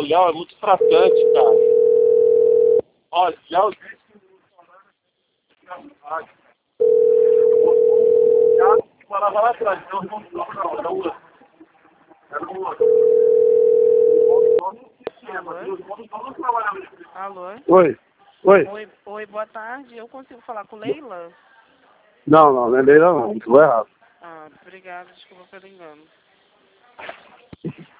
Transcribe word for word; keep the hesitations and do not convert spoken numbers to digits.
Léo é muito tratante, cara. Olha, Léo disse que o morava lá atrás, então não não, era o era o outro. Alô? Oi, oi. Oi, oi, boa tarde. Eu consigo falar com Leila? Não, não, não é Leila não, estou errado. Ah, obrigada, desculpa pelo engano.